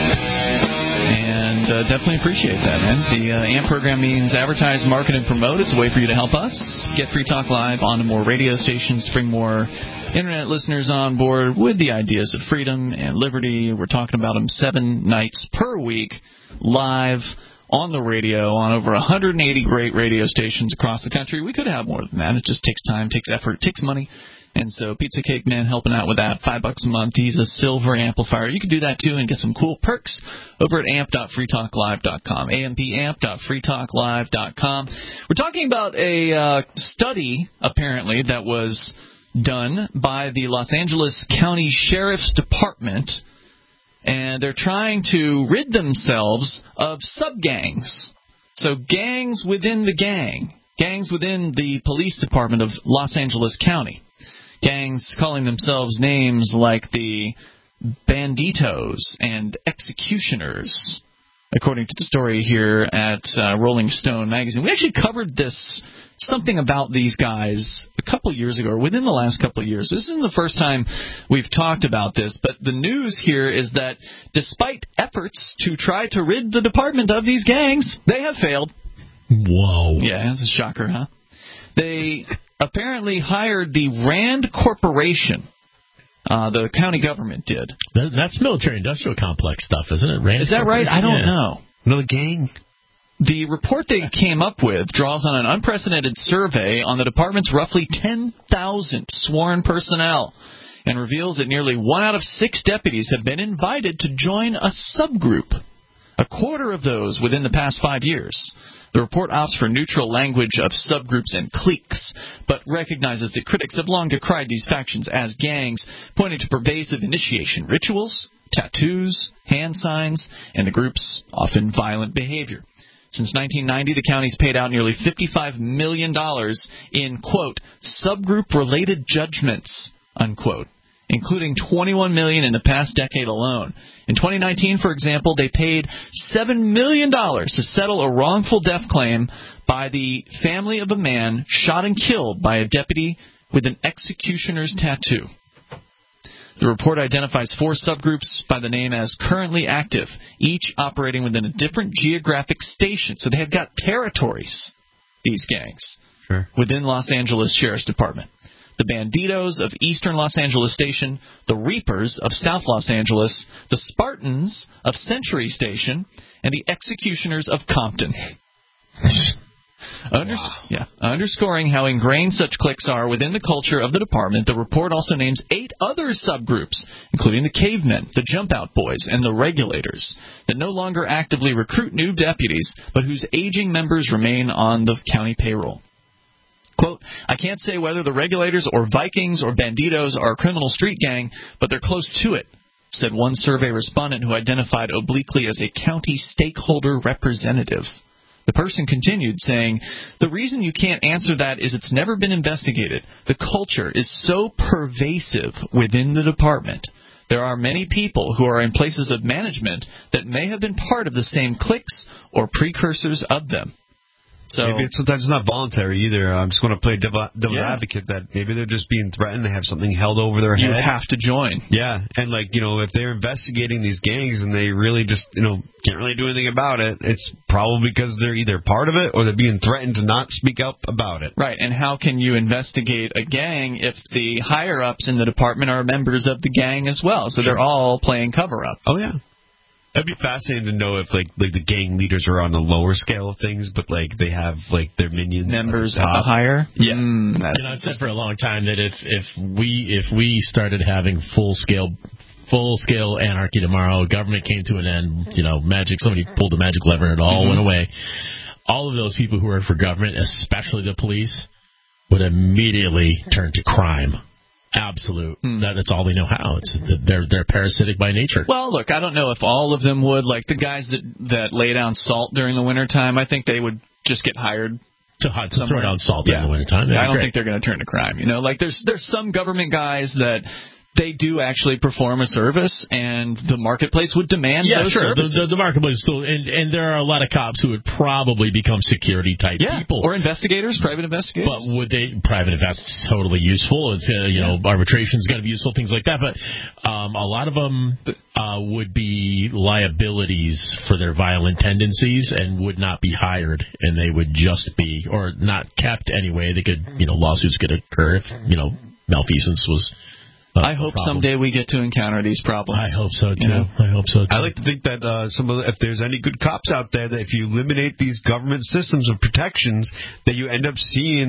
And definitely appreciate that, man. The AMP program means advertise, market, and promote. It's a way for you to help us get Free Talk Live onto more radio stations, bring more internet listeners on board with the ideas of freedom and liberty. We're talking about them 7 nights per week, live on the radio, on over 180 great radio stations across the country. We could have more than that. It just takes time, takes effort, takes money. And so Pizza Cake Man helping out with that, $5 a month. He's a silver amplifier. You can do that, too, and get some cool perks over at amp.freetalklive.com, amp.freetalklive.com. We're talking about a study, apparently, that was done by the Los Angeles County Sheriff's Department, and they're trying to rid themselves of sub-gangs. So gangs within the gang, gangs within the police department of Los Angeles County. Gangs calling themselves names like the Banditos and Executioners, according to the story here at Rolling Stone magazine. We actually covered something about these guys a couple years ago, or within the last couple of years. This isn't the first time we've talked about this, but the news here is that despite efforts to try to rid the department of these gangs, they have failed. Whoa. Yeah, that's a shocker, huh? They apparently hired the Rand Corporation. The county government did. That's military-industrial complex stuff, isn't it? Rand Is that right? I don't know. Another gang? The report they came up with draws on an unprecedented survey on the department's roughly 10,000 sworn personnel and reveals that nearly 1 out of 6 deputies have been invited to join a subgroup a quarter of those within the past 5 years. The report opts for neutral language of subgroups and cliques, but recognizes that critics have long decried these factions as gangs, pointing to pervasive initiation rituals, tattoos, hand signs, and the group's often violent behavior. Since 1990, the county's paid out nearly $55 million in, quote, subgroup-related judgments, unquote, including $21 million in the past decade alone. In 2019, for example, they paid $7 million to settle a wrongful death claim by the family of a man shot and killed by a deputy with an executioner's tattoo. The report identifies 4 subgroups by the name as currently active, each operating within a different geographic station. So they have got territories, these gangs, within Los Angeles Sheriff's Department. The Banditos of Eastern Los Angeles Station, the Reapers of South Los Angeles, the Spartans of Century Station, and the Executioners of Compton. Underscoring how ingrained such cliques are within the culture of the department, the report also names 8 other subgroups, including the Cavemen, the Jump-Out Boys, and the Regulators, that no longer actively recruit new deputies, but whose aging members remain on the county payroll. Quote, I can't say whether the Regulators or Vikings or Banditos are a criminal street gang, but they're close to it, said one survey respondent who identified obliquely as a county stakeholder representative. The person continued, saying, the reason you can't answer that is it's never been investigated. The culture is so pervasive within the department. There are many people who are in places of management that may have been part of the same cliques or precursors of them. So maybe sometimes it's not voluntary either. I'm just going to play devil's advocate that maybe they're just being threatened. They have something held over their head. You have to join. Yeah, and if they're investigating these gangs and they really just can't really do anything about it, it's probably because they're either part of it or they're being threatened to not speak up about it. Right, and how can you investigate a gang if the higher ups in the department are members of the gang as well? So they're all playing cover up. Oh yeah. It'd be fascinating to know if like the gang leaders are on the lower scale of things, but they have their minions, members at the higher. Yeah, I've said for a long time that if we started having full scale anarchy tomorrow, government came to an end, somebody pulled the magic lever and it all went away. All of those people who are for government, especially the police, would immediately turn to crime. Absolute. That's all they know how. They're parasitic by nature. Well, look, I don't know if all of them would. Like the guys that lay down salt during the wintertime, I think they would just get hired to throw down salt during the wintertime. I don't think they're going to turn to crime. There's some government guys that they do actually perform a service, and the marketplace would demand those services. The marketplace still, and there are a lot of cops who would probably become security type people, or investigators, private investigators. But would they? Private investigators totally useful. It's arbitration's got to be useful, things like that. But a lot of them would be liabilities for their violent tendencies and would not be hired, and they would just be or not kept anyway. They could, lawsuits could occur if malfeasance was. I hope someday we get to encounter these problems. I hope so too. I hope so too. I like to think that if there's any good cops out there, that if you eliminate these government systems of protections, that you end up seeing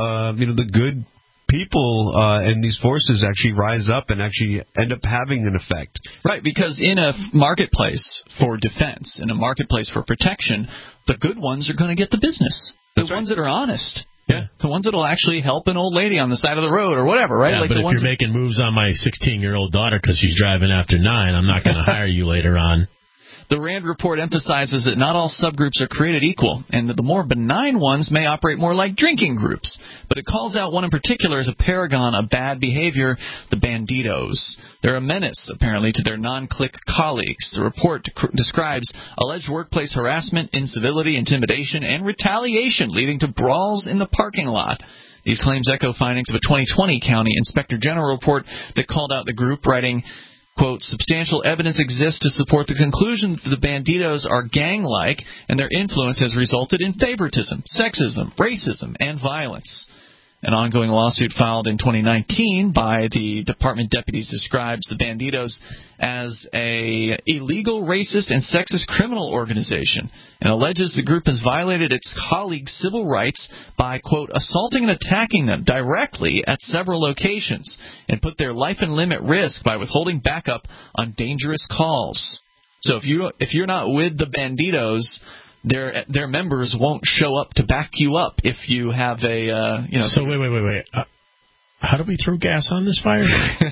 the good people in these forces actually rise up and actually end up having an effect. Right, because in a marketplace for defense, in a marketplace for protection, the good ones are going to get the business. The ones that are honest. Yeah, the ones that will actually help an old lady on the side of the road or whatever, right? Yeah, but if you're making moves on my 16-year-old daughter because she's driving after 9, I'm not going to hire you later on. The RAND report emphasizes that not all subgroups are created equal, and that the more benign ones may operate more like drinking groups. But it calls out one in particular as a paragon of bad behavior, the Banditos. They're a menace, apparently, to their non-clique colleagues. The report describes alleged workplace harassment, incivility, intimidation, and retaliation, leading to brawls in the parking lot. These claims echo findings of a 2020 County Inspector General report that called out the group, writing, quote, substantial evidence exists to support the conclusion that the Banditos are gang-like, and their influence has resulted in favoritism, sexism, racism, and violence. An ongoing lawsuit filed in 2019 by the department deputies describes the Banditos as a illegal, racist, and sexist criminal organization and alleges the group has violated its colleagues' civil rights by, quote, assaulting and attacking them directly at several locations and put their life and limb at risk by withholding backup on dangerous calls. So if you're not with the Banditos, their members won't show up to back you up if you have a So wait. How do we throw gas on this fire?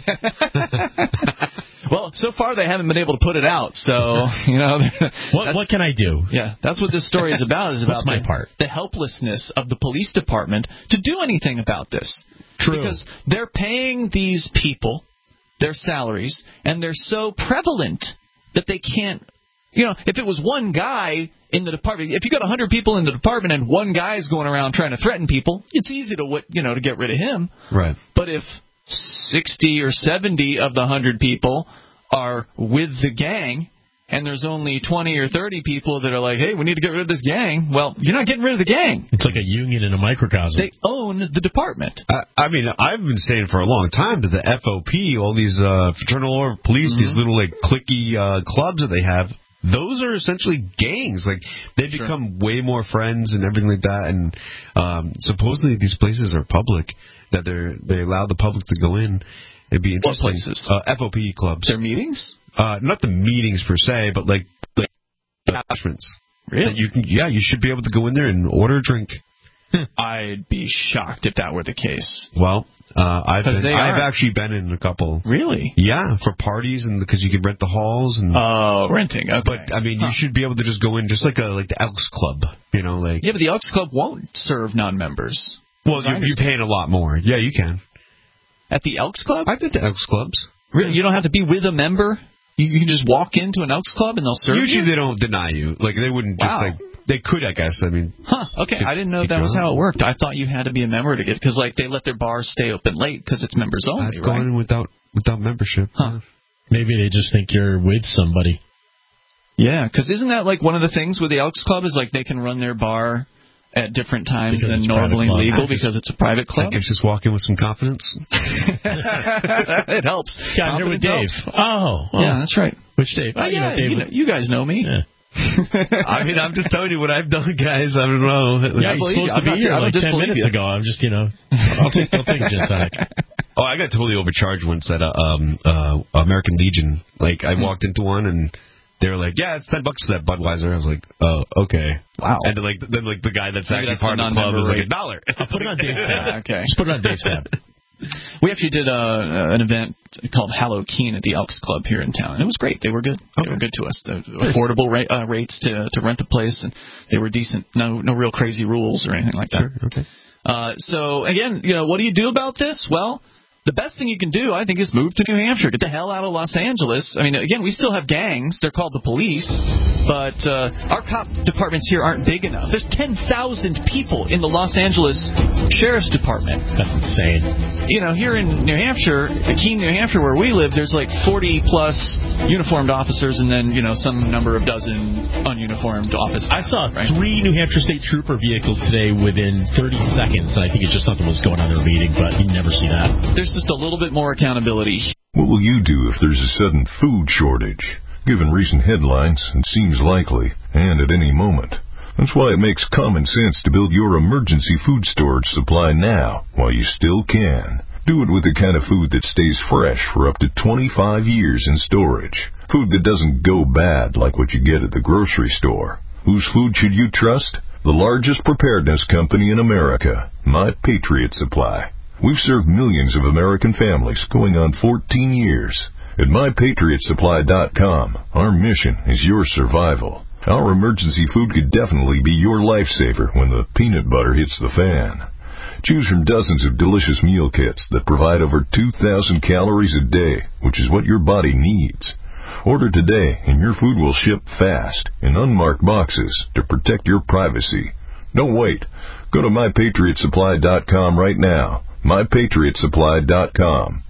Well, so far they haven't been able to put it out. So what can I do? Yeah, that's what this story is about. What's my part? The helplessness of the police department to do anything about this. True. Because they're paying these people their salaries, and they're so prevalent that they can't. If it was one guy in the department, if you got 100 people in the department and one guy's going around trying to threaten people, it's easy to get rid of him. Right. But if 60 or 70 of the 100 people are with the gang, and there's only 20 or 30 people that are like, hey, we need to get rid of this gang, well, you're not getting rid of the gang. It's like a union in a microcosm. They own the department. I mean, I've been saying for a long time that the FOP, all these fraternal order police, these little cliquey clubs that they have, those are essentially gangs. Like, they've become way more friends and everything like that. And supposedly these places are public, that they allow the public to go in. It'd be interesting. What places? FOP clubs. Their meetings? Not the meetings per se, but like establishments. Really? You should be able to go in there and order a drink. I'd be shocked if that were the case. Well, I've actually been in a couple. Really? Yeah, for parties and because you can rent the halls and. Oh, renting. Okay. But I mean, you should be able to just go in just like the Elks Club, Yeah, but the Elks Club won't serve non-members. Well, you're paying a lot more. Yeah, you can. At the Elks Club? I've been to Elks Clubs. Really? You don't have to be with a member? You can just walk into an Elks Club and they'll serve you? Usually they don't deny you. Like, they wouldn't just they could, I guess. I mean. Okay. I didn't know that was how it worked. I thought you had to be a member to get, because they let their bars stay open late because it's members only, I've gone in without membership. Maybe they just think you're with somebody. Yeah, because isn't that one of the things with the Elks Club is they can run their bar at different times than normally legal because it's a private club? I guess just walk in with some confidence. It helps. Yeah, I'm here with Dave. Oh. Yeah, that's right. Which Dave? You guys know me. Yeah. I mean, I'm just telling you what I've done, guys. I don't know. Yeah, you're supposed to be here 10 minutes ago. I'm just, I'll take a gin tonic. Oh, I got totally overcharged once at American Legion. I walked into one and they were like, yeah, it's $10 for that Budweiser. I was like, oh, okay. Wow. And then the guy that's actually part of the club was like $1. I'll put it on Dave's tab. Okay. Just put it on Dave's tab. We actually did an event called Halloween at the Elks Club here in town. And it was great. They were good. They were good to us. Affordable rates to rent the place, and they were decent. No real crazy rules or anything like that. Sure. Okay. So, again, what do you do about this? Well, the best thing you can do, I think, is move to New Hampshire. Get the hell out of Los Angeles. I mean, again, we still have gangs. They're called the police. But our cop departments here aren't big enough. There's 10,000 people in the Los Angeles Sheriff's Department. That's insane. Here in New Hampshire, Keene, New Hampshire, where we live, there's 40-plus uniformed officers and then, some number of dozen ununiformed officers. I saw 3 New Hampshire State Trooper vehicles today within 30 seconds. And I think it's just something was going on in their meeting, but you never see that. There's just a little bit more accountability. What will you do if there's a sudden food shortage? Given recent headlines, it seems likely, and at any moment. That's why it makes common sense to build your emergency food storage supply now, while you still can. Do it with the kind of food that stays fresh for up to 25 years in storage. Food that doesn't go bad like what you get at the grocery store. Whose food should you trust? The largest preparedness company in America, My Patriot Supply. We've served millions of American families going on 14 years. At MyPatriotSupply.com, our mission is your survival. Our emergency food could definitely be your lifesaver when the peanut butter hits the fan. Choose from dozens of delicious meal kits that provide over 2,000 calories a day, which is what your body needs. Order today and your food will ship fast in unmarked boxes to protect your privacy. Don't wait. Go to MyPatriotSupply.com right now. MyPatriotSupply.com.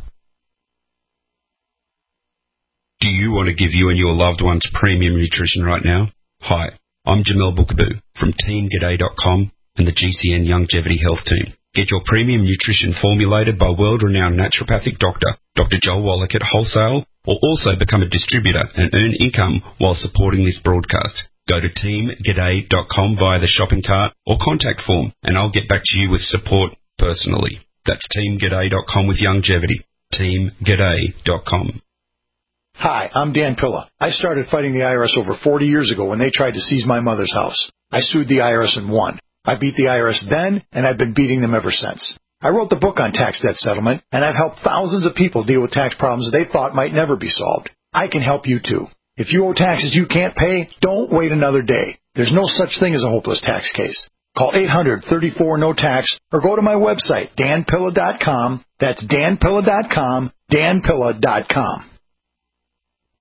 Do you want to give you and your loved ones premium nutrition right now? Hi, I'm Jamel Bookaboo from TeamGaday.com and the GCN Longevity Health Team. Get your premium nutrition formulated by world-renowned naturopathic doctor, Dr. Joel Wallach at Wholesale, or also become a distributor and earn income while supporting this broadcast. Go to TeamGaday.com via the shopping cart or contact form, and I'll get back to you with support personally. That's TeamGaday.com with longevity. TeamGaday.com. Hi, I'm Dan Pilla. I started fighting the IRS over 40 years ago when they tried to seize my mother's house. I sued the IRS and won. I beat the IRS then, and I've been beating them ever since. I wrote the book on tax debt settlement, and I've helped thousands of people deal with tax problems they thought might never be solved. I can help you too. If you owe taxes you can't pay, don't wait another day. There's no such thing as a hopeless tax case. Call 800-34-NO-TAX or go to my website, danpilla.com. That's danpilla.com, danpilla.com.